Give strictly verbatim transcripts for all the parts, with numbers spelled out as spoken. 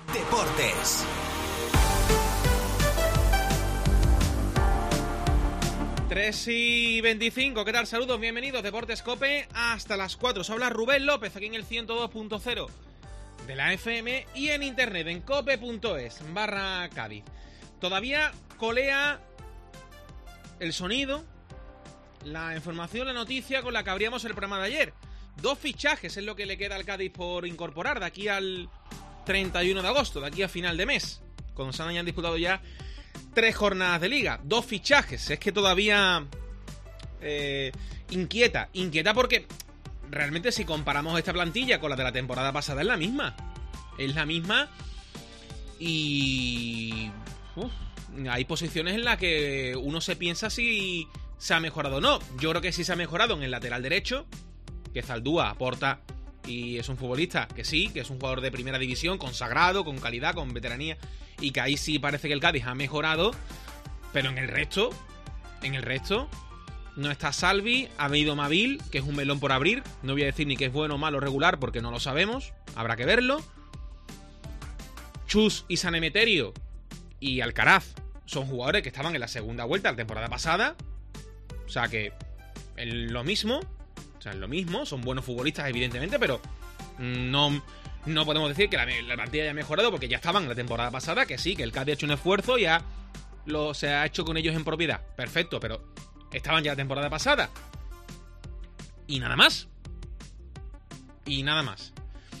Deportes. tres y veinticinco, ¿qué tal? Saludos, bienvenidos, Deportes Cope, hasta las cuatro. Os habla Rubén López, aquí en el ciento dos punto cero de la F M y en internet, en cope.es, barra Cádiz. Todavía colea el sonido, la información, la noticia con la que abríamos el programa de ayer. Dos fichajes es lo que le queda al Cádiz por incorporar de aquí al treinta y uno de agosto, de aquí a final de mes, cuando se hayan disputado ya tres jornadas de liga. Dos fichajes. Es que todavía eh, inquieta. Inquieta porque realmente si comparamos esta plantilla con la de la temporada pasada es la misma. Es la misma. Y uf, hay posiciones en las que uno se piensa si se ha mejorado o no. Yo creo que sí se ha mejorado en el lateral derecho, que Zaldúa aporta y es un futbolista que sí, que es un jugador de primera división, consagrado, con calidad, con veteranía, y que ahí sí parece que el Cádiz ha mejorado, pero en el resto, en el resto, no está Salvi, ha venido Mavil, que es un melón por abrir, no voy a decir ni que es bueno, malo, regular, porque no lo sabemos, habrá que verlo. Chus y San Emeterio y Alcaraz son jugadores que estaban en la segunda vuelta la temporada pasada, o sea que es lo mismo, o sea, es lo mismo, son buenos futbolistas evidentemente, pero no... No podemos decir que la, la plantilla haya mejorado porque ya estaban la temporada pasada, que sí, que el Cádiz ha hecho un esfuerzo y ya lo, se ha hecho con ellos en propiedad. Perfecto, pero estaban ya la temporada pasada. Y nada más. Y nada más.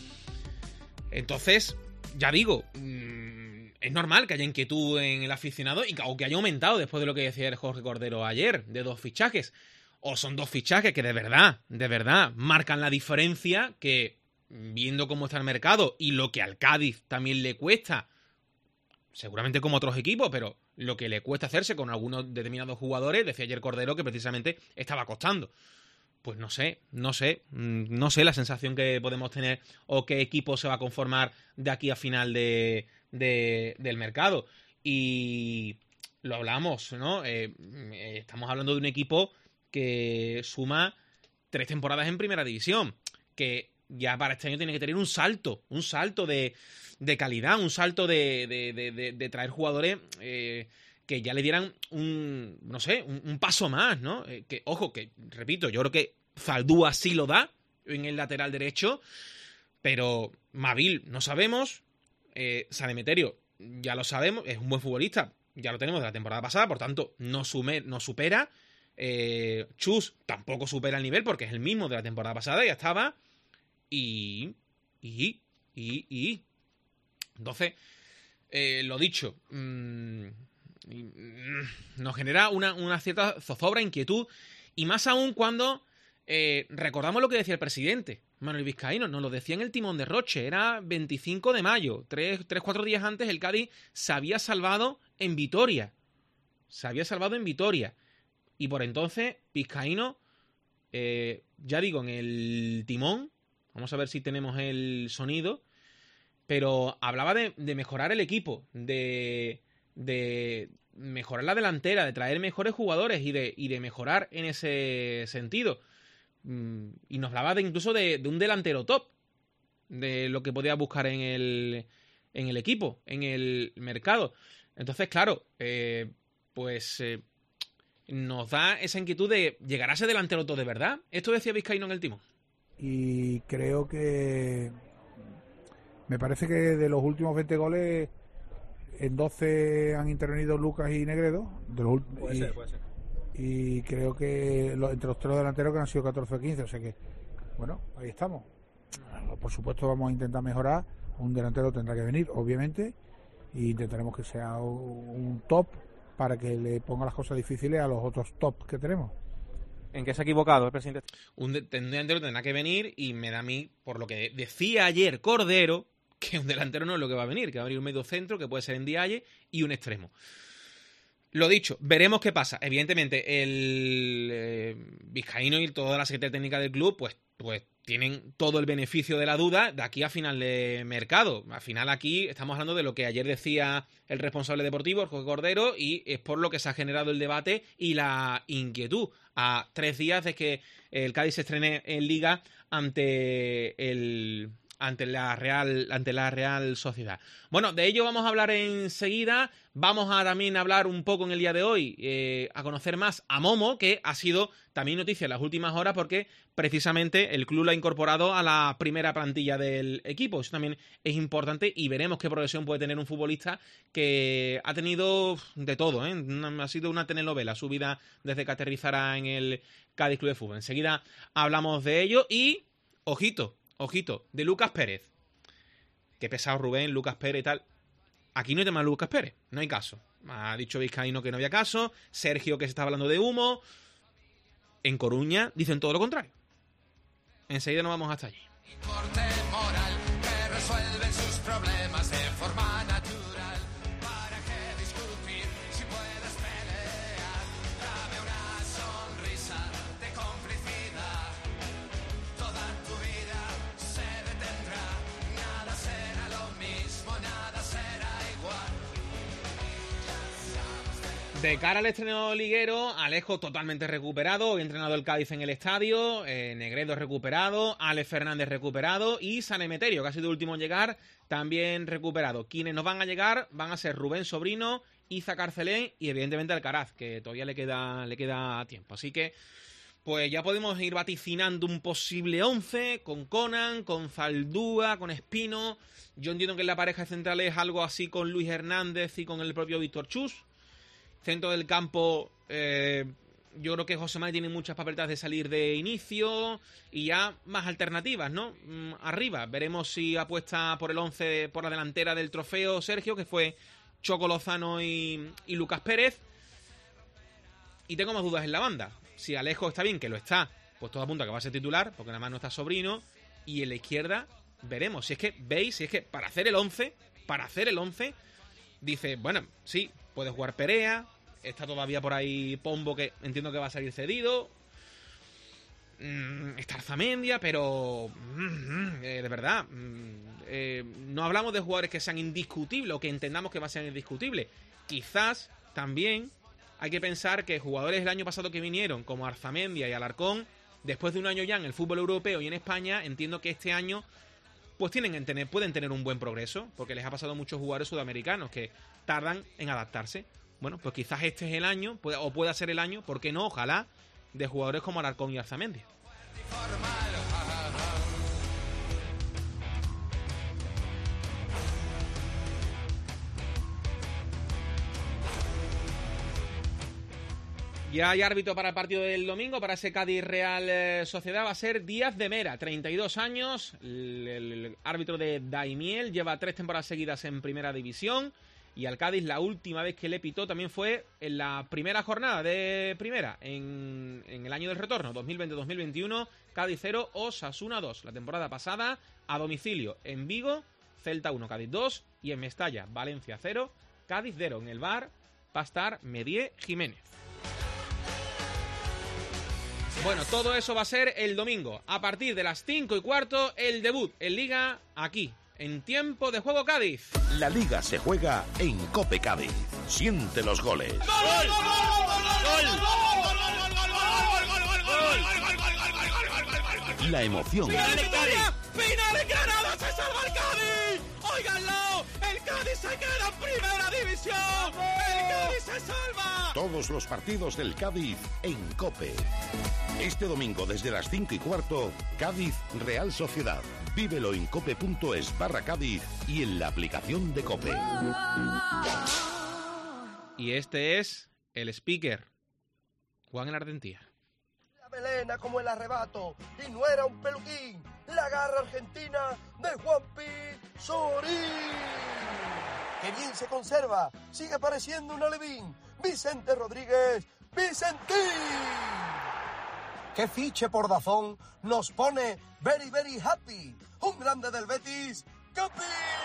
Entonces, ya digo, mmm, es normal que haya inquietud en el aficionado y que, o que haya aumentado después de lo que decía el Jorge Cordero ayer, de dos fichajes. O son dos fichajes que de verdad, de verdad, marcan la diferencia que... viendo cómo está el mercado y lo que al Cádiz también le cuesta, seguramente como otros equipos, pero lo que le cuesta hacerse con algunos determinados jugadores, decía ayer Cordero que precisamente estaba costando. Pues no sé, no sé, no sé la sensación que podemos tener o qué equipo se va a conformar de aquí a final de, de, del mercado. Y lo hablamos, ¿no? Eh, estamos hablando de un equipo que suma tres temporadas en primera división, que ya para este año tiene que tener un salto, un salto de, de calidad, un salto de, de, de, de, de traer jugadores eh, que ya le dieran un, no sé, un, un paso más, ¿no? Eh, que, ojo, que, repito, yo creo que Zaldúa sí lo da en el lateral derecho, pero Mavil no sabemos, eh, San Emeterio ya lo sabemos, es un buen futbolista, ya lo tenemos de la temporada pasada, por tanto, no, sume, no supera, eh, Chus tampoco supera el nivel porque es el mismo de la temporada pasada, ya estaba... Y, y, y, y. Entonces, eh, lo dicho, mmm, nos genera una, una cierta zozobra, inquietud, y más aún cuando eh, recordamos lo que decía el presidente, Manuel Vizcaíno, nos lo decía en el timón de Roche, era veinticinco de mayo, tres, cuatro días antes el Cádiz se había salvado en Vitoria, se había salvado en Vitoria, y por entonces Vizcaíno, eh, ya digo, en el timón, vamos a ver si tenemos el sonido, pero hablaba de, de mejorar el equipo, de, de mejorar la delantera, de traer mejores jugadores y de, y de mejorar en ese sentido. Y nos hablaba de incluso de, de un delantero top, de lo que podía buscar en el, en el equipo, en el mercado. Entonces, claro, eh, pues eh, nos da esa inquietud de ¿llegará ese delantero top de verdad? Esto decía Vizcaíno en el timón. Y creo que me parece que de los últimos veinte goles en doce han intervenido Lucas y Negredo de los, puede y, ser, puede ser. Y creo que los, entre los tres delanteros que han sido catorce o quince, o sea que bueno, ahí estamos. Por supuesto vamos a intentar mejorar, un delantero tendrá que venir obviamente y intentaremos que sea un top para que le ponga las cosas difíciles a los otros top que tenemos. ¿En qué se ha equivocado el presidente? Un delantero tendrá que venir y me da a mí, por lo que decía ayer Cordero, que un delantero no es lo que va a venir, que va a venir un medio centro, que puede ser en Ndiaye, y un extremo. Lo dicho, veremos qué pasa. Evidentemente, el eh, Vizcaíno y toda la Secretaría Técnica del club, pues, pues tienen todo el beneficio de la duda de aquí a final de mercado. Al final aquí estamos hablando de lo que ayer decía el responsable deportivo, Jorge Cordero, y es por lo que se ha generado el debate y la inquietud a tres días de que el Cádiz se estrene en Liga ante el ante la Real, ante la Real Sociedad. Bueno, de ello vamos a hablar enseguida. Vamos a también hablar un poco en el día de hoy, eh, a conocer más a Momo, que ha sido también noticia en las últimas horas porque precisamente el club lo ha incorporado a la primera plantilla del equipo. Eso también es importante y veremos qué progresión puede tener un futbolista que ha tenido de todo, ¿eh? Ha sido una telenovela su vida desde que aterrizara en el Cádiz Club de Fútbol. Enseguida hablamos de ello y, ojito, ojito, de Lucas Pérez. Qué pesado Rubén, Lucas Pérez y tal. Aquí no hay tema de Lucas Pérez, no hay caso. Ha dicho Vizcaíno que no había caso, Sergio que se está hablando de humo. En Coruña dicen todo lo contrario. Enseguida nos vamos hasta allí. Corte moral que resuelven sus problemas de forma natural. ¿Para qué discutir si puedes pelear? Dame una sonrisa de complicidad. Toda tu vida se detendrá. Nada será lo mismo, nada será igual. De cara al estreno liguero, Alejo totalmente recuperado, hoy entrenado el Cádiz en el estadio, eh, Negredo recuperado, Alex Fernández recuperado y San Emeterio, que ha sido el último en llegar, también recuperado. Quienes nos van a llegar van a ser Rubén Sobrino, Iza Carcelén y evidentemente Alcaraz, que todavía le queda, le queda tiempo. Así que pues ya podemos ir vaticinando un posible once con Conan, con Zaldúa, con Espino. Yo entiendo que en la pareja central es algo así con Luis Hernández y con el propio Víctor Chus. Centro del campo, eh, yo creo que José Mari tiene muchas papeletas de salir de inicio y ya más alternativas, ¿no? Mm, arriba, veremos si apuesta por el once, por la delantera del trofeo Sergio, que fue Choco Lozano y, y Lucas Pérez. Y tengo más dudas en la banda. Si Alejo está bien, que lo está, pues todo apunta a que va a ser titular, porque nada más no está Sobrino. Y en la izquierda, veremos. Si es que, veis, si es que para hacer el once, para hacer el once, dice, bueno, sí, puede jugar Perea, está todavía por ahí Pombo, que entiendo que va a salir cedido, mm, está Arzamendia, pero mm, eh, de verdad, mm, eh, no hablamos de jugadores que sean indiscutibles o que entendamos que va a ser indiscutible. Quizás también hay que pensar que jugadores del año pasado que vinieron, como Arzamendia y Alarcón, después de un año ya en el fútbol europeo y en España, entiendo que este año pues tienen que tener, pueden tener un buen progreso, porque les ha pasado a muchos jugadores sudamericanos que tardan en adaptarse. Bueno, pues quizás este es el año, puede, o pueda ser el año, ¿por qué no? Ojalá, de jugadores como Alarcón y Arzamendia. Ya hay árbitro para el partido del domingo, para ese Cádiz Real eh, Sociedad, va a ser Díaz de Mera, treinta y dos años, el, el, el árbitro de Daimiel, lleva tres temporadas seguidas en primera división, y al Cádiz la última vez que le pitó también fue en la primera jornada de primera, en, en el año del retorno, dos mil veinte dos mil veintiuno, Cádiz cero, Osasuna dos, la temporada pasada, a domicilio en Vigo, Celta uno, Cádiz dos, y en Mestalla, Valencia cero, Cádiz cero, en el bar va a estar Medié Jiménez. Bueno, todo eso va a ser el domingo, a partir de las cinco y cuarto, el debut en Liga, aquí, en Tiempo de Juego Cádiz. La Liga se juega en Cope Cádiz. Siente los goles. ¡Gol! ¡Gol! La emoción. ¡Final de Granada! ¡Final de Granada! ¡Se salva el Cádiz! ¡Óiganlo! ¡El Cádiz se queda en primera división! ¡El Cádiz se salva! Todos los partidos del Cádiz en Cope. Este domingo desde las cinco y cuarto, Cádiz Real Sociedad. Vívelo en cope.es barra Cádiz y en la aplicación de Cope. Y este es el speaker, Juan Enardentía. La melena como el arrebato, y no era un peluquín, la garra argentina de Juanpi Sorín. Que bien se conserva, sigue pareciendo un alevín, Vicente Rodríguez, Vicentín. Que fiche por Dazón nos pone very very happy, un grande del Betis, Capi.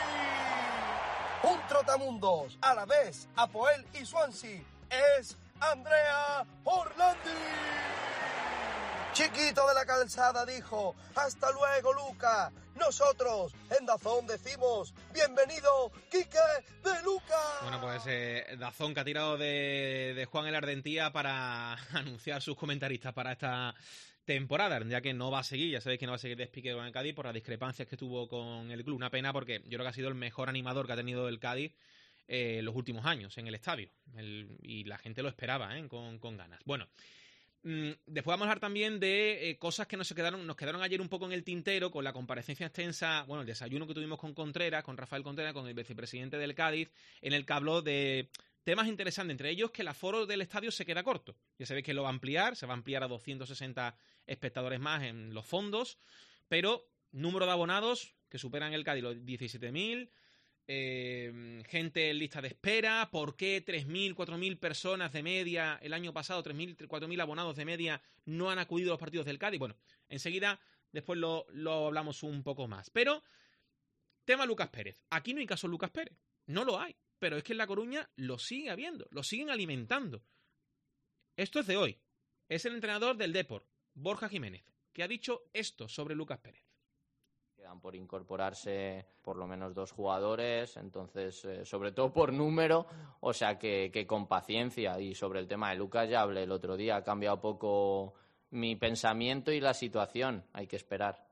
Un trotamundos, a la vez, Apoel y Swansea, es Andrea Orlandi. Chiquito de la Calzada dijo, hasta luego Luca. Nosotros en Dazón decimos, bienvenido Quique de Luca. Bueno, pues eh, Dazón que ha tirado de, de Juan el Ardentía para anunciar sus comentaristas para esta temporada, ya que no va a seguir, ya sabéis que no va a seguir de speaker con el Cádiz por las discrepancias que tuvo con el club. Una pena porque yo creo que ha sido el mejor animador que ha tenido el Cádiz eh, los últimos años en el estadio. El, y la gente lo esperaba, ¿eh? con, con ganas. Bueno, mmm, después vamos a hablar también de eh, cosas que nos quedaron, nos quedaron ayer un poco en el tintero con la comparecencia extensa, bueno, el desayuno que tuvimos con Contreras, con Rafael Contreras, con el vicepresidente del Cádiz, en el que habló de temas interesantes, entre ellos que el aforo del estadio se queda corto. Ya sabéis que lo va a ampliar, se va a ampliar a doscientos sesenta espectadores más en los fondos, pero número de abonados que superan el Cádiz los diecisiete mil, eh, gente en lista de espera. ¿Por qué tres mil, cuatro mil personas de media el año pasado, tres mil, cuatro mil abonados de media no han acudido a los partidos del Cádiz? Bueno, enseguida después lo, lo hablamos un poco más. Pero, tema Lucas Pérez. Aquí no hay caso Lucas Pérez, no lo hay. Pero es que en La Coruña lo sigue habiendo, lo siguen alimentando. Esto es de hoy. Es el entrenador del Depor, Borja Jiménez, que ha dicho esto sobre Lucas Pérez. Quedan por incorporarse por lo menos dos jugadores, entonces, eh, sobre todo por número, o sea que, que con paciencia. Y sobre el tema de Lucas ya hablé el otro día, ha cambiado poco mi pensamiento y la situación, hay que esperar.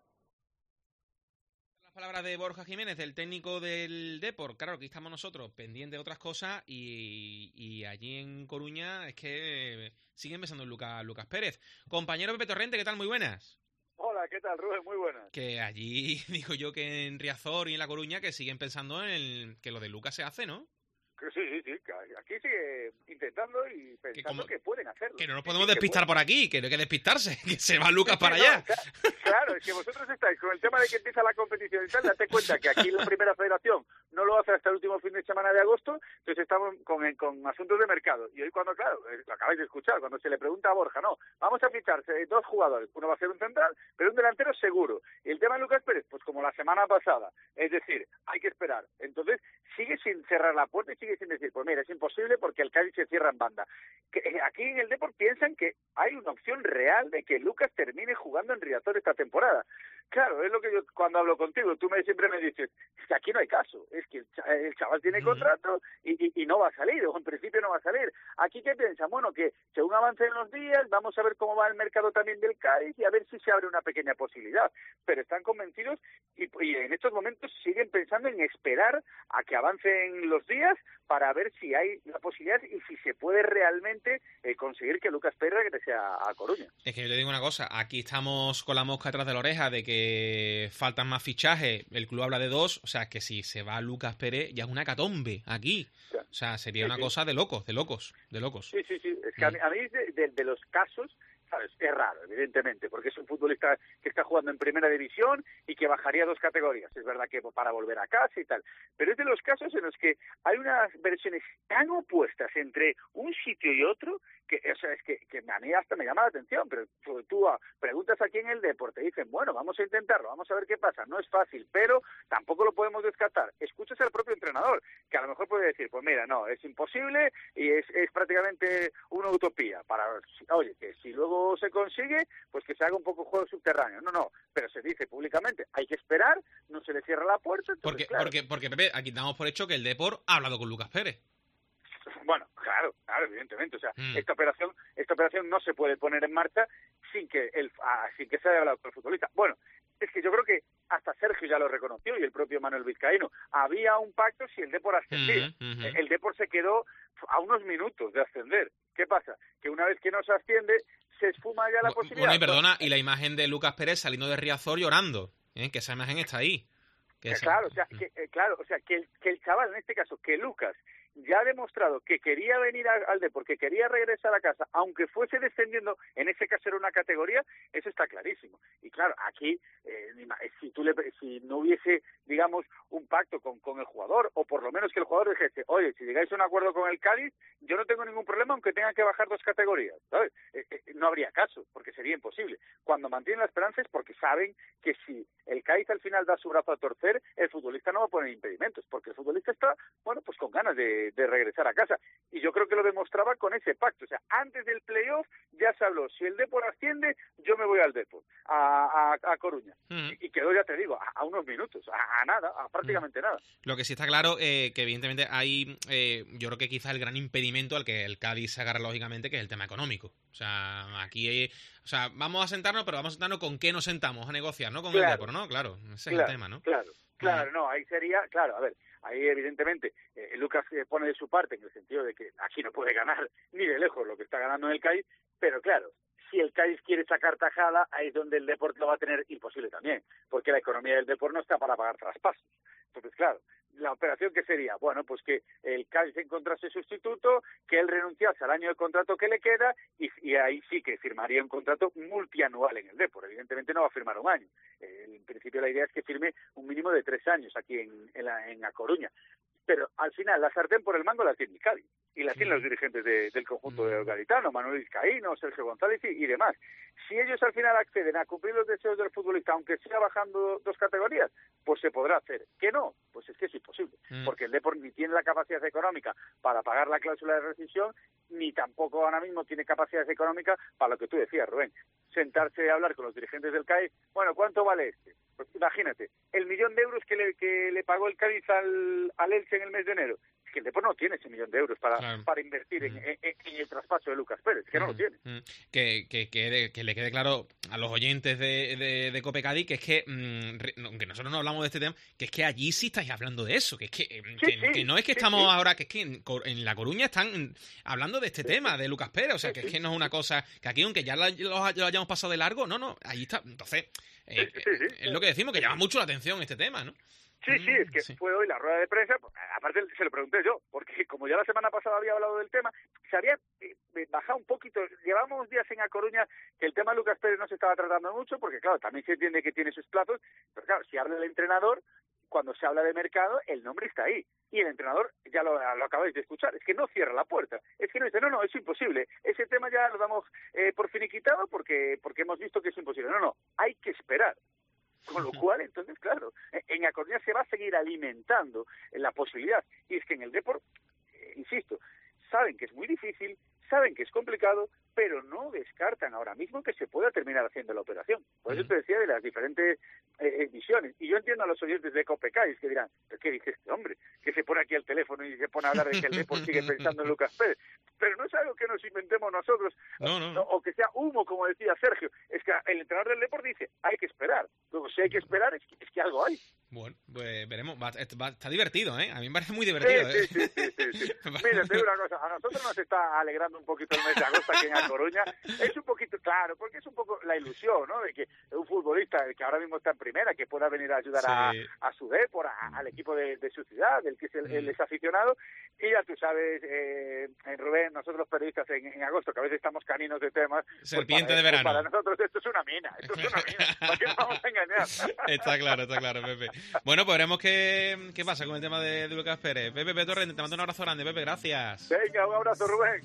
Palabras de Borja Jiménez, el técnico del Depor. Claro, aquí estamos nosotros pendientes de otras cosas y, y allí en Coruña es que siguen pensando en Lucas, Lucas Pérez. Compañero Pepe Torrente, ¿qué tal? Muy buenas. Hola, ¿qué tal, Rubén? Muy buenas. Que allí, digo yo, que en Riazor y en La Coruña que siguen pensando en el, que lo de Lucas se hace, ¿no? Sí, sí, sí, aquí sigue intentando y pensando que, como, que pueden hacerlo. Que no nos podemos despistar por aquí, que no hay que despistarse, que se va Lucas para allá. Claro, es que vosotros estáis con el tema de que empieza la competición y tal, date cuenta que aquí la primera federación no lo hace hasta el último fin de semana de agosto, entonces estamos con, con asuntos de mercado. Y hoy cuando, claro, lo acabáis de escuchar, cuando se le pregunta a Borja, no, vamos a ficharse dos jugadores, uno va a ser un central, pero un delantero seguro. Y el tema de Lucas Pérez, pues como la semana pasada, es decir, hay que esperar. Entonces, sigue sin cerrar la puerta y sigue sin decir, pues mira, es imposible porque el Cádiz se cierra en banda. Que, eh, aquí en el Depor piensan que hay una opción real de que Lucas termine jugando en Riazor esta temporada. Claro, es lo que yo cuando hablo contigo, tú me siempre me dices, es que aquí no hay caso, es que el, chaval, el chaval tiene uh-huh. contrato y, y, y no va a salir, o en principio no va a salir. Aquí, ¿qué piensan? Bueno, que según avancen los días, vamos a ver cómo va el mercado también del Cádiz y a ver si se abre una pequeña posibilidad. Pero están convencidos y, y en estos momentos siguen pensando en esperar a que avancen los días para ver si hay la posibilidad y si se puede realmente eh, conseguir que Lucas Pérez regrese a, a Coruña. Es que yo te digo una cosa, aquí estamos con la mosca atrás de la oreja de que faltan más fichajes, el club habla de dos, o sea que si se va Lucas Pérez ya es una hecatombe aquí, o sea, sería sí, una sí. cosa de locos, de locos, de locos. Sí, sí, sí, es que a mí, a mí de, de, de los casos, ¿sabes? Es raro, evidentemente, porque es un futbolista que está jugando en primera división y que bajaría dos categorías. Es verdad que para volver a casa y tal. Pero es de los casos en los que hay unas versiones tan opuestas entre un sitio y otro que, o sea, es que, que a mí hasta me llama la atención. Pero tú, tú preguntas aquí en el deporte, dicen, bueno, vamos a intentarlo, vamos a ver qué pasa. No es fácil, pero tampoco lo podemos descartar. Escuchas al propio entrenador, que a lo mejor puede decir, pues mira, no, es imposible y es, es prácticamente una utopía. Para, oye, que si luego se consigue, pues que se haga un poco juego subterráneo. No, no, pero se dice públicamente, hay que esperar, no se le cierra la puerta. Entonces, porque, claro. porque, porque, Pepe, aquí damos por hecho que el Depor ha hablado con Lucas Pérez. Bueno, claro, claro, evidentemente. O sea, mm. esta operación esta operación no se puede poner en marcha sin que el ah, sin que se haya hablado con el futbolista. Bueno, es que yo creo que hasta Sergio ya lo reconoció y el propio Manuel Vizcaíno. Había un pacto si el Depor ascendía. Mm, mm, el Depor se quedó a unos minutos de ascender. ¿Qué pasa? Que una vez que no se asciende, se esfuma ya la bueno, posibilidad. Bueno, y perdona, y la imagen de Lucas Pérez saliendo de Riazor llorando, ¿eh? Que esa imagen está ahí. Que que esa... Claro, o sea, que, eh, claro, o sea, que el, que el chaval, en este caso, que Lucas ya ha demostrado que quería venir a, al Depor, que quería regresar a casa, aunque fuese descendiendo, en ese caso era una categoría, eso está clarísimo. Y claro, aquí, eh, si tú le, si no hubiese, digamos, un pacto con, con el jugador, o por lo menos que el jugador dijese, oye, si llegáis a un acuerdo con el Cádiz, yo no tengo ningún problema aunque tengan que bajar dos categorías, ¿sabes? Eh, eh, no habría caso, porque sería imposible. Cuando mantienen la esperanza es porque saben que si el Cádiz al final da su brazo a torcer, el futbolista no va a poner impedimentos, porque el futbolista está, bueno, pues con ganas de de regresar a casa, y yo creo que lo demostraba con ese pacto. O sea, antes del playoff ya se habló, si el Depor asciende, yo me voy al Depor, a, a, a Coruña. Mm. Y, y quedó, ya te digo, a, a unos minutos, a, a nada, a prácticamente mm. nada. Lo que sí está claro, eh, que evidentemente hay, eh, yo creo que quizás el gran impedimento al que el Cádiz se agarra lógicamente, que es el tema económico. O sea, aquí hay, o sea, vamos a sentarnos, pero vamos a sentarnos con qué nos sentamos a negociar, ¿no? Con claro. el Depor, ¿no? Claro, ese claro, es el tema, ¿no? Claro, claro, mm. no, ahí sería, claro, a ver, ahí evidentemente eh, Lucas eh, pone de su parte en el sentido de que aquí no puede ganar ni de lejos lo que está ganando en el Cádiz, pero claro, si el Cádiz quiere sacar tajada, ahí es donde el Depor lo va a tener imposible también, porque la economía del Depor no está para pagar traspasos. Entonces, claro, la operación que sería, bueno, pues que el Cádiz encontrase sustituto, que él renunciase al año de contrato que le queda y, y ahí sí que firmaría un contrato multianual en el Depor. Evidentemente no va a firmar un año. Eh, en principio la idea es que firme un mínimo de tres años aquí en, en, la, en A Coruña. Pero al final la sartén por el mango la tiene el Cádiz y la tienen los dirigentes de, del conjunto de gaditano, Manuel Vizcaíno, Sergio González y, y demás. Si ellos al final acceden a cumplir los deseos del futbolista, aunque sea bajando dos categorías, pues se podrá hacer. ¿Que no? Pues es que es imposible, mm. porque el Depor ni tiene la capacidad económica para pagar la cláusula de rescisión, ni tampoco ahora mismo tiene capacidad económica para lo que tú decías, Rubén, sentarse a hablar con los dirigentes del Cádiz. Bueno, ¿cuánto vale este? Pues imagínate, el millón de euros que le, que le pagó el Cádiz al, al Elche en el mes de enero. Es que el Depor no tiene ese millón de euros para, claro. para invertir en, mm. en, en el traspaso de Lucas Pérez, que mm. no lo tiene. Mm. Que, que, que, que le quede claro a los oyentes de, de, de Cope Cádiz que es que, mm, aunque nosotros no hablamos de este tema, que es que allí sí estáis hablando de eso, que es que, sí, que, sí, que no es que sí, estamos sí. ahora, que es que en, en La Coruña están hablando de este sí, tema, de Lucas Pérez, o sea, sí, que es que no es una cosa, que aquí aunque ya lo, lo, lo hayamos pasado de largo, no, no, ahí está, entonces, eh, sí, sí, sí. es lo que decimos, que llama mucho la atención este tema, ¿no? Sí, sí, es que sí. fue hoy la rueda de prensa, aparte se lo pregunté yo, porque como ya la semana pasada había hablado del tema, se había bajado un poquito, llevamos días en A Coruña que el tema de Lucas Pérez no se estaba tratando mucho, porque claro, también se entiende que tiene sus plazos, pero claro, si habla el entrenador, cuando se habla de mercado, el nombre está ahí, y el entrenador, ya lo, lo acabáis de escuchar, es que no cierra la puerta, es que no dice, no, no, es imposible, ese tema ya lo damos eh, por finiquitado porque, porque hemos visto que es imposible, no, no, hay que esperar. Con lo cual, entonces, claro, en A Coruña se va a seguir alimentando la posibilidad. Y es que en el Depor, eh, insisto, saben que es muy difícil, saben que es complicado, pero no descartan ahora mismo que se pueda terminar haciendo la operación. Por eso te decía de las diferentes eh, visiones. Y yo entiendo a los oyentes de Cope Cádiz que dirán, ¿pero qué dice este hombre? Que se pone aquí al teléfono y se pone a hablar de que el Depor sigue pensando en Lucas Pérez. Pero no es algo que nos inventemos nosotros, no, no, no. O, o que sea humo, como decía Sergio. Es que el entrenador del Depor dice, hay que esperar. Luego, si hay que esperar, es que, es que algo hay. Bueno, pues veremos. Va, va, está divertido, ¿eh? A mí me parece muy divertido, sí, ¿eh? Sí, sí, sí, sí, sí. Mira, te digo una cosa. A nosotros nos está alegrando un poquito el mes de agosto aquí en A Coruña. Es un poquito, claro, porque es un poco la ilusión, ¿no? De que un futbolista que ahora mismo está en primera, que pueda venir a ayudar sí. a, a su Depor, a, al equipo de, de su ciudad, del que es el, el desaficionado. Y ya tú sabes, eh, Rubén, nosotros los periodistas en, en agosto, que a veces estamos caninos de temas. Serpiente pues de verano. Pues para nosotros esto es una mina, esto es una mina. ¿Para qué nos vamos a engañar? Está claro, está claro, Pepe. Bueno, pues veremos qué, qué pasa con el tema de, de Lucas Pérez. Pepe, Pepe Torrente, te mando un abrazo grande, Pepe, gracias. Venga, un abrazo, Rubén.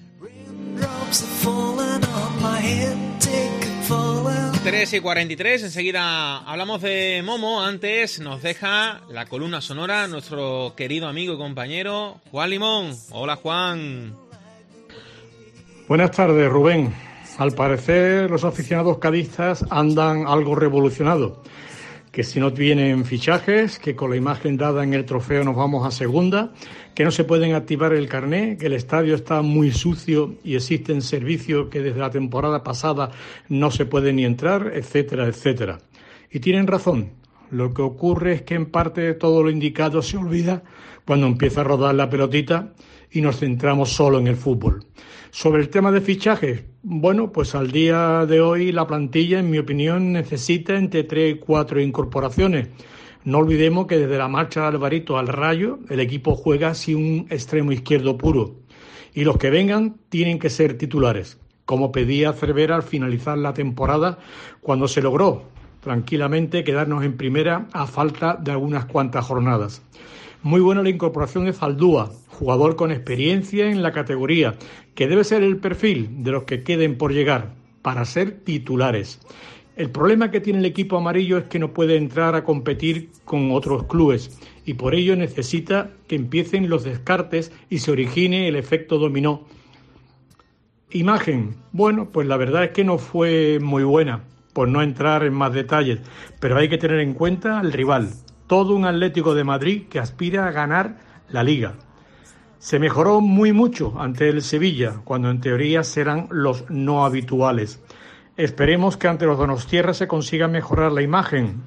tres y cuarenta y tres, enseguida hablamos de Momo. Antes nos deja la columna sonora nuestro querido amigo y compañero Juan Limón. Hola, Juan. Buenas tardes, Rubén. Al parecer los aficionados cadistas andan algo revolucionados, que si no tienen fichajes, que con la imagen dada en el trofeo nos vamos a segunda, que no se pueden activar el carné, que el estadio está muy sucio y existen servicios que desde la temporada pasada no se pueden ni entrar, etcétera, etcétera. Y tienen razón. Lo que ocurre es que en parte de todo lo indicado se olvida cuando empieza a rodar la pelotita y nos centramos solo en el fútbol. Sobre el tema de fichajes, bueno, pues al día de hoy la plantilla, en mi opinión, necesita entre tres y cuatro incorporaciones. No olvidemos que desde la marcha de Alvarito al Rayo, el equipo juega sin un extremo izquierdo puro. Y los que vengan tienen que ser titulares, como pedía Cervera al finalizar la temporada, cuando se logró tranquilamente quedarnos en primera a falta de algunas cuantas jornadas. Muy buena la incorporación de Zaldúa, jugador con experiencia en la categoría, que debe ser el perfil de los que queden por llegar para ser titulares. El problema que tiene el equipo amarillo es que no puede entrar a competir con otros clubes y por ello necesita que empiecen los descartes y se origine el efecto dominó. Imagen, bueno, pues la verdad es que no fue muy buena, por no entrar en más detalles, pero hay que tener en cuenta al rival, todo un Atlético de Madrid que aspira a ganar la Liga. Se mejoró muy mucho ante el Sevilla, cuando en teoría serán los no habituales. Esperemos que ante los donostiarras se consiga mejorar la imagen.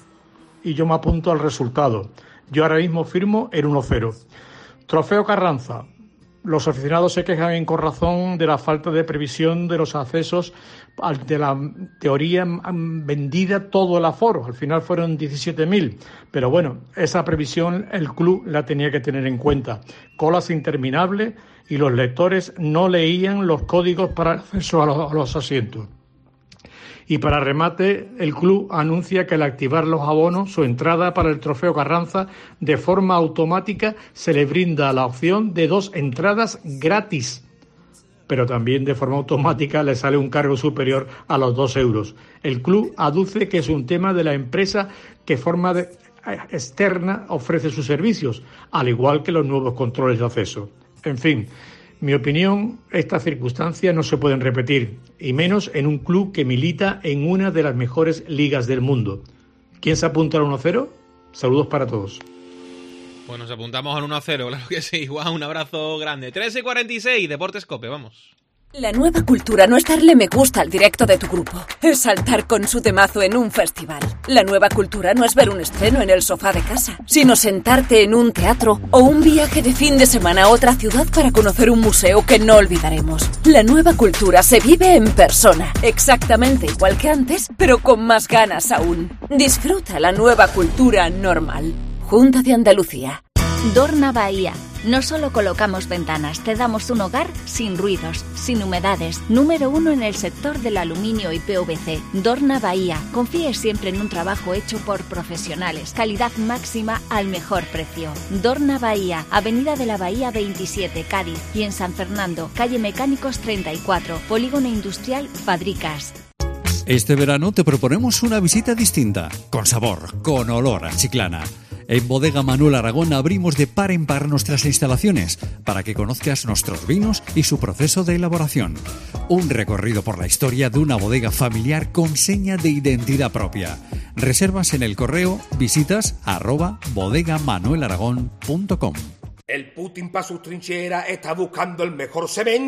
Y yo me apunto al resultado. Yo ahora mismo firmo el uno cero. Trofeo Carranza. Los aficionados se quejan con razón de la falta de previsión de los accesos ante la teoría vendida todo el aforo. Al final fueron diecisiete mil. Pero bueno, esa previsión el club la tenía que tener en cuenta. Colas interminables y los lectores no leían los códigos para el acceso a los, a los asientos. Y para remate, el club anuncia que al activar los abonos, su entrada para el Trofeo Carranza, de forma automática se le brinda la opción de dos entradas gratis. Pero también de forma automática le sale un cargo superior a los dos euros. El club aduce que es un tema de la empresa que forma de, externa ofrece sus servicios, al igual que los nuevos controles de acceso. En fin, mi opinión, estas circunstancias no se pueden repetir, y menos en un club que milita en una de las mejores ligas del mundo. ¿Quién se apunta al uno cero? Saludos para todos. Pues nos apuntamos al uno a cero, claro que sí. Guau, un abrazo grande. trece y cuarenta y seis, Deportes Cope, vamos. La nueva cultura no es darle me gusta al directo de tu grupo, es saltar con su temazo en un festival. La nueva cultura no es ver un estreno en el sofá de casa, sino sentarte en un teatro o un viaje de fin de semana a otra ciudad para conocer un museo que no olvidaremos. La nueva cultura se vive en persona, exactamente igual que antes, pero con más ganas aún. Disfruta la nueva cultura normal. Junta de Andalucía. Dorna Bahía. No solo colocamos ventanas, te damos un hogar sin ruidos, sin humedades. Número uno en el sector del aluminio y P V C. Dorna Bahía. Confíe siempre en un trabajo hecho por profesionales. Calidad máxima al mejor precio. Dorna Bahía. Avenida de la Bahía veintisiete, Cádiz. Y en San Fernando, calle Mecánicos treinta y cuatro. Polígono Industrial Fadricas. Este verano te proponemos una visita distinta, con sabor, con olor a Chiclana. En Bodega Manuel Aragón abrimos de par en par nuestras instalaciones para que conozcas nuestros vinos y su proceso de elaboración. Un recorrido por la historia de una bodega familiar con seña de identidad propia. Reservas en el correo visitas arroba bodegamanuelaragón punto com. El Putin pa' sus trincheras está buscando el mejor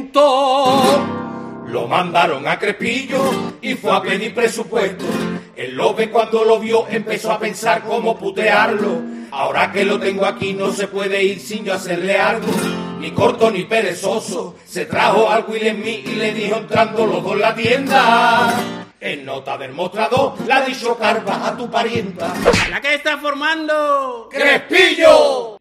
cemento. Lo mandaron a Crespillo y fue a pedir presupuesto. El López cuando lo vio empezó a pensar cómo putearlo. Ahora que lo tengo aquí no se puede ir sin yo hacerle algo. Ni corto ni perezoso. Se trajo al Will Smith y le dijo entrando los dos en la tienda. En nota del mostrador le ha dicho Carva a tu parienta. ¿La que está formando? ¡Crespillo!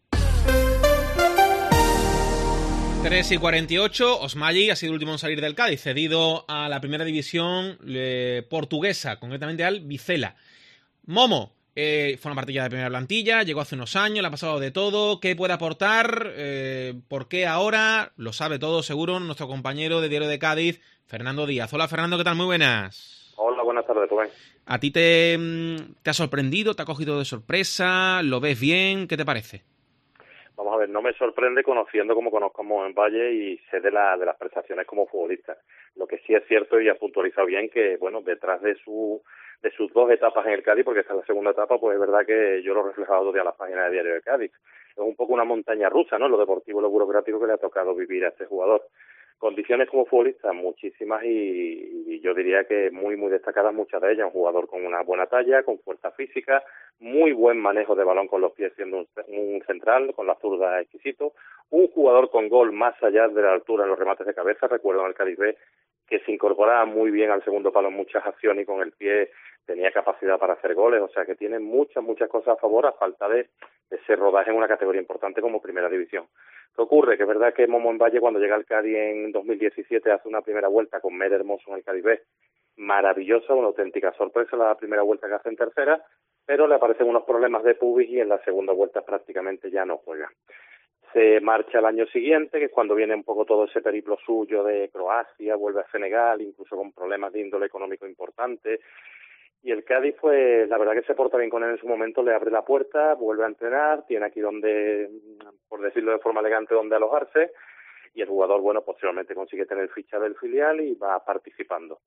tres y cuarenta y ocho, Osmagui ha sido el último en salir del Cádiz, cedido a la primera división eh, portuguesa, concretamente al Vizela. Momo, eh, fue una partida de primera plantilla, llegó hace unos años, le ha pasado de todo. ¿Qué puede aportar? Eh, ¿Por qué ahora? Lo sabe todo seguro nuestro compañero de Diario de Cádiz, Fernando Díaz. Hola Fernando, ¿qué tal? Muy buenas. Hola, buenas tardes, Rubén. ¿A ti te, te ha sorprendido? ¿Te ha cogido de sorpresa? ¿Lo ves bien? ¿Qué te parece? Vamos a ver, no me sorprende conociendo como conozcamos en Valle y sé de, la, de las prestaciones como futbolista. Lo que sí es cierto y ha puntualizado bien que, bueno, detrás de su de sus dos etapas en el Cádiz, porque esta es la segunda etapa, pues es verdad que yo lo he reflejado todo día en las páginas de Diario de Cádiz. Es un poco una montaña rusa, ¿no? Lo deportivo y lo burocrático que le ha tocado vivir a este jugador. Condiciones como futbolista, muchísimas y, y yo diría que muy, muy destacadas muchas de ellas. Un jugador con una buena talla, con fuerza física, muy buen manejo de balón con los pies siendo un, un central, con la zurda exquisito. Un jugador con gol más allá de la altura en los remates de cabeza. Recuerdo en el Cádiz B que se incorporaba muy bien al segundo palo en muchas acciones y con el pie tenía capacidad para hacer goles. O sea que tiene muchas, muchas cosas a favor a falta de, de ese rodaje en una categoría importante como Primera División. ¿Qué ocurre? Que es verdad que Momo en Valle cuando llega al Cádiz en dos mil diecisiete hace una primera vuelta con Med Hermoso en el Cádiz B. Maravillosa, una auténtica sorpresa la primera vuelta que hace en tercera, pero le aparecen unos problemas de pubis y en la segunda vuelta prácticamente ya no juega. Se marcha el año siguiente, que es cuando viene un poco todo ese periplo suyo de Croacia, vuelve a Senegal, incluso con problemas de índole económico importante. Y el Cádiz, pues, la verdad que se porta bien con él en su momento, le abre la puerta, vuelve a entrenar, tiene aquí donde, por decirlo de forma elegante, donde alojarse, y el jugador, bueno, posteriormente consigue tener ficha del filial y va participando.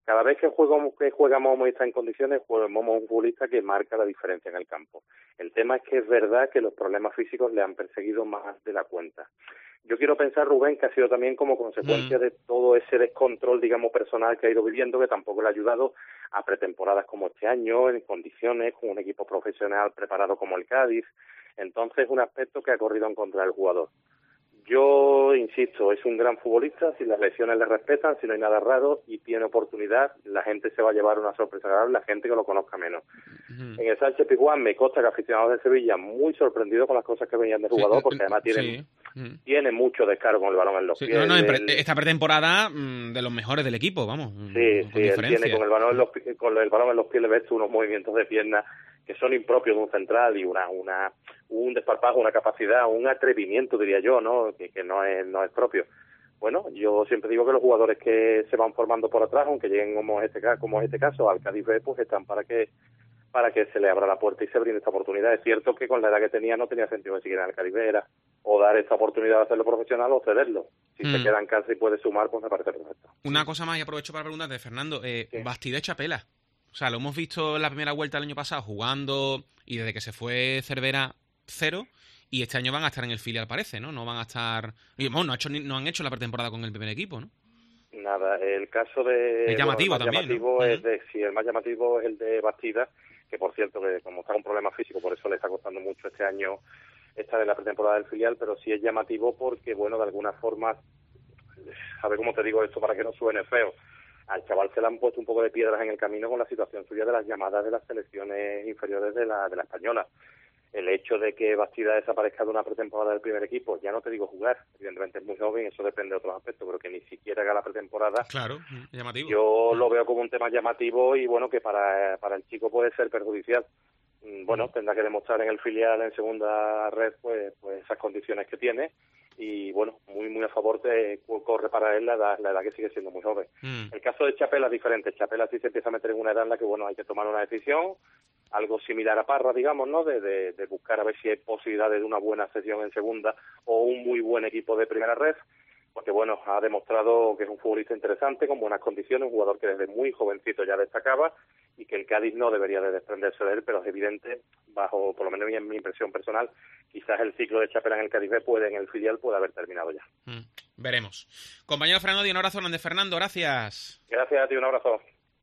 Cada vez que, juego, que juega Momo y está en condiciones, juega Momo es un futbolista que marca la diferencia en el campo. El tema es que es verdad que los problemas físicos le han perseguido más de la cuenta. Yo quiero pensar, Rubén, que ha sido también como consecuencia mm. de todo ese descontrol, digamos, personal que ha ido viviendo, que tampoco le ha ayudado a pretemporadas como este año, en condiciones, con un equipo profesional preparado como el Cádiz. Entonces, un aspecto que ha corrido en contra del jugador. Yo insisto, es un gran futbolista, si las lesiones le respetan, si no hay nada raro y tiene oportunidad, la gente se va a llevar una sorpresa agradable, la gente que lo conozca menos. Uh-huh. En el Sánchez Pizjuán me consta que aficionados de Sevilla muy sorprendidos con las cosas que venían del jugador, sí, porque además tienen, sí. uh-huh. tiene mucho descargo con el balón en los sí, pies. No, no, en pre- esta pretemporada mmm, de los mejores del equipo, vamos. Sí, sí, él tiene con el balón en los con el balón en los pies le ves unos movimientos de pierna que son impropios de un central y una una un desparpajo, una capacidad, un atrevimiento, diría yo, ¿no? Que, que no es no es propio. Bueno, yo siempre digo que los jugadores que se van formando por atrás, aunque lleguen como este como este caso al Cádiz B, pues están para que para que se le abra la puerta y se brinde esta oportunidad. Es cierto que con la edad que tenía no tenía sentido que siguiera en el Cádiz B, era o dar esta oportunidad de hacerlo profesional o cederlo. Si mm. se queda en casa y puede sumar, pues me parece perfecto. Una cosa más y aprovecho para preguntarte, Fernando, eh, sí. Bastida y Chapela. O sea, lo hemos visto en la primera vuelta del año pasado jugando y desde que se fue Cervera, cero. Y este año van a estar en el filial, parece, ¿no? No van a estar... Y, bueno, no, ha hecho ni, no han hecho la pretemporada con el primer equipo, ¿no? Nada, el caso de... Es llamativo bueno, el también, llamativo ¿no? es de, sí, el más llamativo es el de Bastida, que por cierto, que como está con problemas físicos, por eso le está costando mucho este año esta de la pretemporada del filial, pero sí es llamativo porque, bueno, de alguna forma, a ver cómo te digo esto para que no suene feo, al chaval se le han puesto un poco de piedras en el camino con la situación suya de las llamadas de las selecciones inferiores de la de la española. El hecho de que Bastida desaparezca de una pretemporada del primer equipo, ya no te digo jugar, evidentemente es muy joven, eso depende de otros aspectos, pero que ni siquiera haga la pretemporada. Claro, llamativo. Yo lo veo como un tema llamativo y bueno, que para, para el chico puede ser perjudicial. Bueno, tendrá que demostrar en el filial, en segunda red, pues, pues esas condiciones que tiene. Y bueno, muy muy a favor de corre para él la edad, la edad que sigue siendo muy joven. Mm. El caso de Chapela es diferente. Chapela sí se empieza a meter en una edad en la que bueno, hay que tomar una decisión, algo similar a Parra, digamos, ¿no? De, de, de buscar a ver si hay posibilidades de una buena sesión en segunda o un muy buen equipo de primera red, porque bueno, ha demostrado que es un futbolista interesante, con buenas condiciones, un jugador que desde muy jovencito ya destacaba y que el Cádiz no debería de desprenderse de él, pero es evidente, bajo por lo menos en mi impresión personal, quizás el ciclo de Chapela en el Cádiz B puede, en el filial puede haber terminado ya. Mm, veremos. Compañero Fernando, y un abrazo grande. Fernando, gracias. Gracias a ti, un abrazo.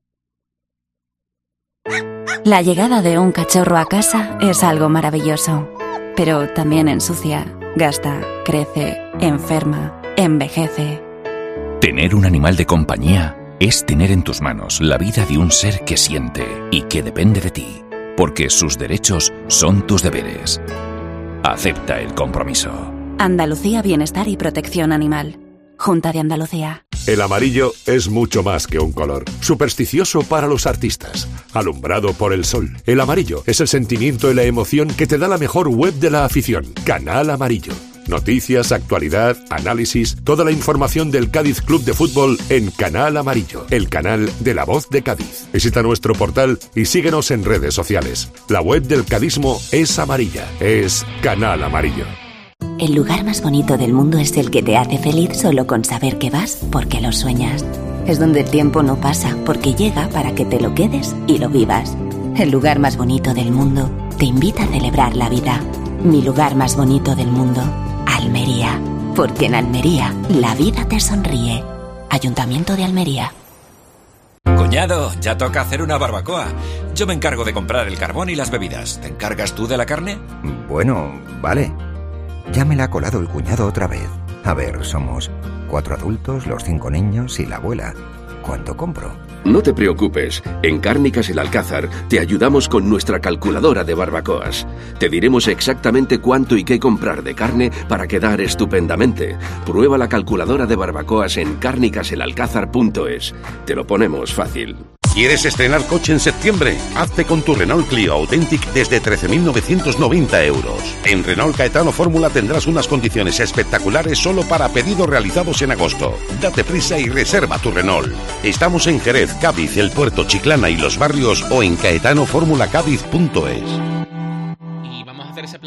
La llegada de un cachorro a casa es algo maravilloso, pero también ensucia, gasta, crece, enferma, envejece. Tener un animal de compañía es tener en tus manos la vida de un ser que siente y que depende de ti, porque sus derechos son tus deberes. Acepta el compromiso. Andalucía Bienestar y Protección Animal. Junta de Andalucía. El amarillo es mucho más que un color. Supersticioso para los artistas. Alumbrado por el sol. El amarillo es el sentimiento y la emoción que te da la mejor web de la afición. Canal Amarillo. Noticias, actualidad, análisis, toda la información del Cádiz Club de Fútbol en Canal Amarillo, el canal de La Voz de Cádiz. Visita nuestro portal y síguenos en redes sociales. La web del cadismo es amarilla, es Canal Amarillo. El lugar más bonito del mundo es el que te hace feliz solo con saber que vas porque lo sueñas. Es donde el tiempo no pasa porque llega para que te lo quedes y lo vivas. El lugar más bonito del mundo te invita a celebrar la vida. Mi lugar más bonito del mundo, Almería. Porque en Almería la vida te sonríe. Ayuntamiento de Almería. Cuñado, ya toca hacer una barbacoa. Yo me encargo de comprar el carbón y las bebidas. ¿Te encargas tú de la carne? Bueno, vale. Ya me la ha colado el cuñado otra vez. A ver, somos cuatro adultos, los cinco niños y la abuela. ¿Cuánto compro? No te preocupes, en Cárnicas El Alcázar te ayudamos con nuestra calculadora de barbacoas. Te diremos exactamente cuánto y qué comprar de carne para quedar estupendamente. Prueba la calculadora de barbacoas en cárnicas el alcázar punto es. Te lo ponemos fácil. ¿Quieres estrenar coche en septiembre? Hazte con tu Renault Clio Authentic desde trece mil novecientos noventa euros. En Renault Caetano Fórmula tendrás unas condiciones espectaculares solo para pedidos realizados en agosto. Date prisa y reserva tu Renault. Estamos en Jerez, Cádiz, El Puerto, Chiclana y Los Barrios o en caetano fórmula cádiz punto es. Y vamos a hacer ese plan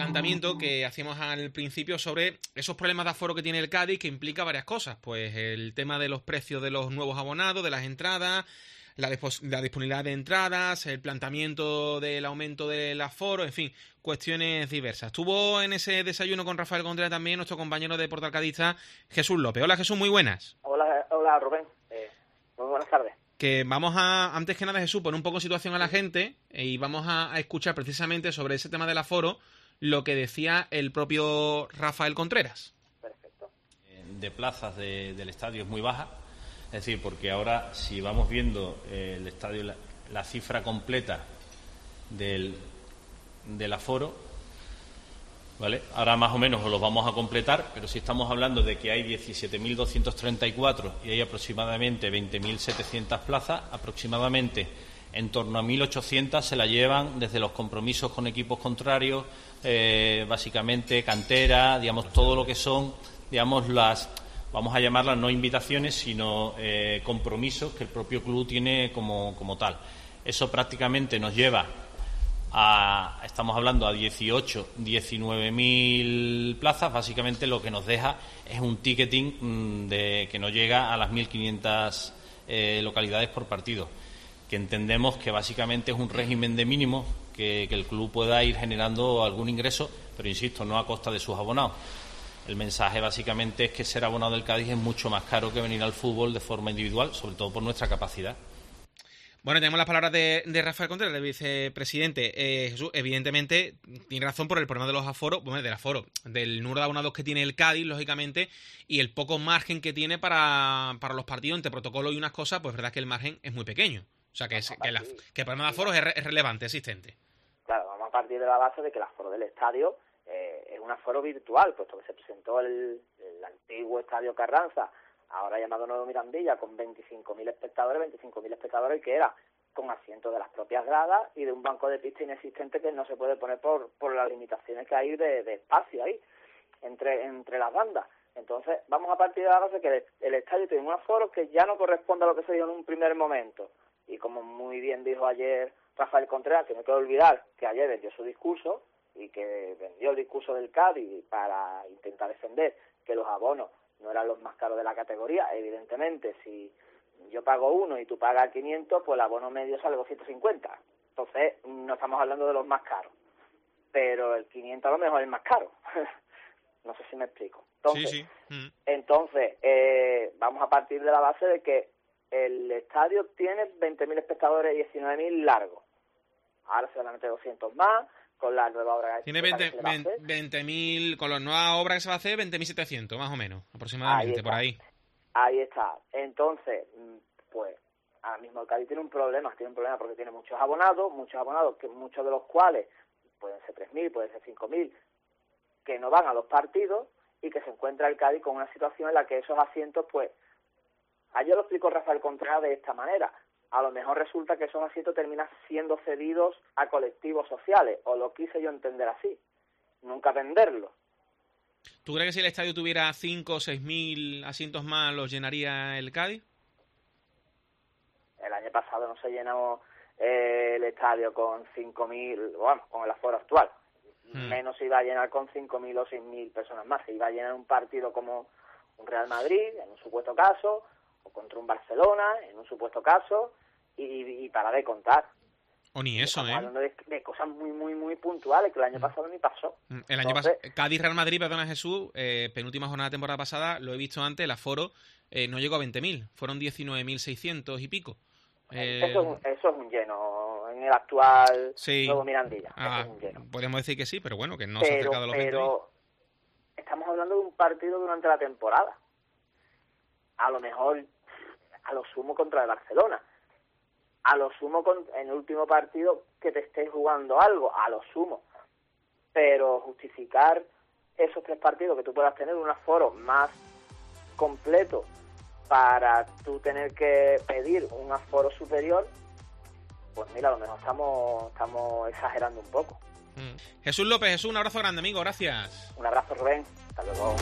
planteamiento que hacíamos al principio sobre esos problemas de aforo que tiene el Cádiz, que implica varias cosas. Pues el tema de los precios de los nuevos abonados, de las entradas, la, la disponibilidad de entradas, el planteamiento del aumento del aforo, en fin, cuestiones diversas. Estuvo en ese desayuno con Rafael Contreras también nuestro compañero de Portal Cadista, Jesús López. Hola, Jesús, muy buenas. Hola, hola Rubén. Eh, muy buenas tardes. Que vamos a, antes que nada, Jesús, poner un poco en situación a la gente y vamos a, a escuchar precisamente sobre ese tema del aforo lo que decía el propio Rafael Contreras. Perfecto. De plazas de, del estadio es muy baja. Es decir, porque ahora si vamos viendo eh, el estadio, la, la cifra completa del, del aforo, ¿vale? Ahora más o menos os lo vamos a completar, pero si estamos hablando de que hay diecisiete mil doscientos treinta y cuatro y hay aproximadamente veinte mil setecientas plazas, aproximadamente en torno a mil ochocientas se la llevan desde los compromisos con equipos contrarios, eh, básicamente cantera, digamos, todo lo que son, digamos, las... vamos a llamarlas no invitaciones, sino eh, compromisos que el propio club tiene como, como tal. Eso prácticamente nos lleva a, estamos hablando a dieciocho, diecinueve mil plazas, básicamente lo que nos deja es un ticketing mmm, de, que no llega a las mil quinientas eh, localidades por partido, que entendemos que básicamente es un régimen de mínimos que, que el club pueda ir generando algún ingreso, pero insisto, no a costa de sus abonados. El mensaje básicamente es que ser abonado del Cádiz es mucho más caro que venir al fútbol de forma individual, sobre todo por nuestra capacidad. Bueno, tenemos las palabras de, de Rafael Contreras, el vicepresidente. Eh, Jesús, evidentemente, tiene razón por el problema de los aforos, bueno, del aforo, del número de abonados que tiene el Cádiz, lógicamente, y el poco margen que tiene para, para los partidos entre protocolo y unas cosas, pues es verdad que el margen es muy pequeño. O sea, que, es, que, la, que el problema de aforos es, re, es relevante, existente. Claro, vamos a partir de la base de que el aforo del estadio eh, es un aforo virtual, puesto que se presentó el, el antiguo Estadio Carranza, ahora llamado Nuevo Mirandilla, con veinticinco mil espectadores, veinticinco mil espectadores, que era con asientos de las propias gradas y de un banco de pista inexistente que no se puede poner por por las limitaciones que hay de, de espacio ahí, entre entre las bandas. Entonces, vamos a partir de la base que el, el estadio tiene un aforo que ya no corresponde a lo que se dio en un primer momento. Y como muy bien dijo ayer Rafael Contreras, que no hay que olvidar que ayer vendió su discurso y que vendió el discurso del Cádiz para intentar defender que los abonos no eran los más caros de la categoría. Evidentemente, si yo pago uno y tú pagas quinientos, pues el abono medio sale doscientos cincuenta. Entonces, no estamos hablando de los más caros. Pero el quinientos a lo mejor es más caro. No sé si me explico. Entonces, sí, sí. Mm. entonces eh, vamos a partir de la base de que el estadio tiene veinte mil espectadores y diecinueve mil largos. Ahora se van a meter doscientos más. Con la nueva obra que tiene veinte mil, con la nueva obra que se va a hacer, veinte mil setecientos, más o menos, aproximadamente, ahí por ahí. Ahí está. Entonces, pues, ahora mismo el Cádiz tiene un problema, tiene un problema porque tiene muchos abonados, muchos abonados, que muchos de los cuales pueden ser tres mil, pueden ser cinco mil, que no van a los partidos y que se encuentra el Cádiz con una situación en la que esos asientos, pues, ayer lo explicó Rafael Contreras de esta manera. A lo mejor resulta que esos asientos terminan siendo cedidos a colectivos sociales, o lo quise yo entender así, nunca venderlo. ¿Tú crees que si el estadio tuviera cinco o seis mil asientos más, los llenaría el Cádiz? El año pasado no se llenó eh, el estadio con cinco mil, bueno, con el aforo actual. Hmm. Menos se iba a llenar con cinco mil o seis mil personas más. Se iba a llenar un partido como un Real Madrid, en un supuesto caso, o contra un Barcelona, en un supuesto caso, y, y para de contar. O ni eso, Estamos ¿eh? hablando de, de cosas muy, muy, muy puntuales que el año pasado ni pasó. El año Entonces, pasado, Cádiz-Real Madrid, perdona Jesús, eh, penúltima jornada de temporada pasada, lo he visto antes, el aforo eh, no llegó a veinte mil, fueron diecinueve mil seiscientos y pico. Eh, eso, es un, eso es un lleno en el actual sí. Nuevo Mirandilla. Ah, eso es un lleno. Podemos decir que sí, pero bueno, que no pero, se ha acercado a los pero veinte mil. Estamos hablando de un partido durante la temporada. A lo mejor, a lo sumo contra el Barcelona. A lo sumo con, en el último partido que te estés jugando algo, a lo sumo. Pero justificar esos tres partidos que tú puedas tener un aforo más completo para tú tener que pedir un aforo superior, pues mira, a lo mejor estamos, estamos exagerando un poco. Mm. Jesús López, Jesús, un abrazo grande, amigo, gracias. Un abrazo, Rubén. Hasta luego.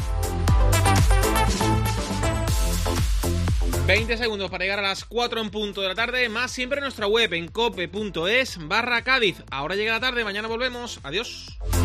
veinte segundos para llegar a las cuatro en punto de la tarde, más siempre en nuestra web en cope punto es barra Cádiz. Ahora llega la tarde, mañana volvemos. Adiós.